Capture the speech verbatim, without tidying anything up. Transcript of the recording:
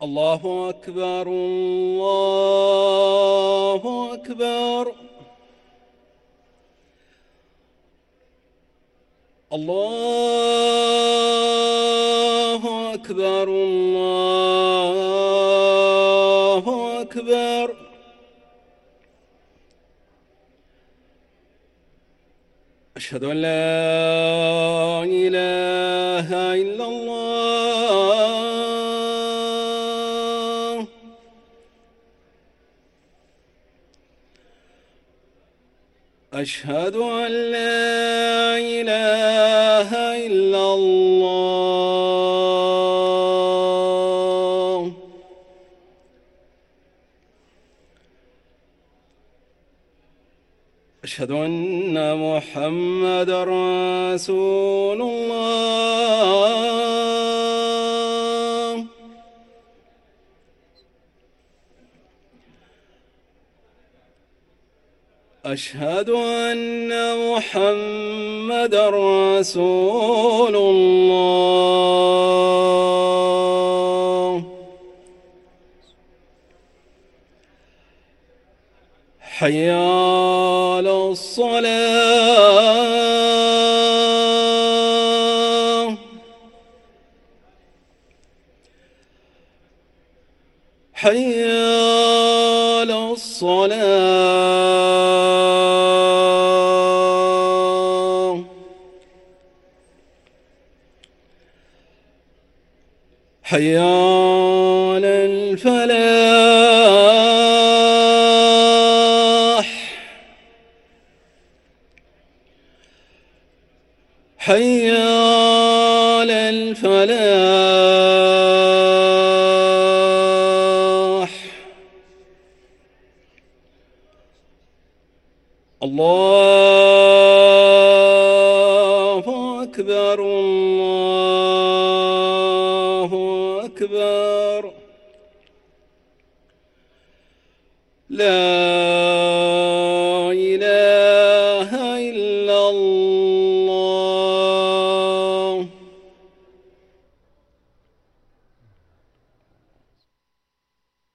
الله أكبر الله أكبر الله أكبر الله أكبر. أشهد أن لا إله إلا الله. أشهد أن لا إله إلا الله. أشهد أن محمدًا رسول الله. أشهد أن محمدًا رسول الله. حي على الصلاة. حي على الصلاة. حي على الفلاح. حي على الفلاح. الله أكبر الله أكبر. لا إله إلا الله.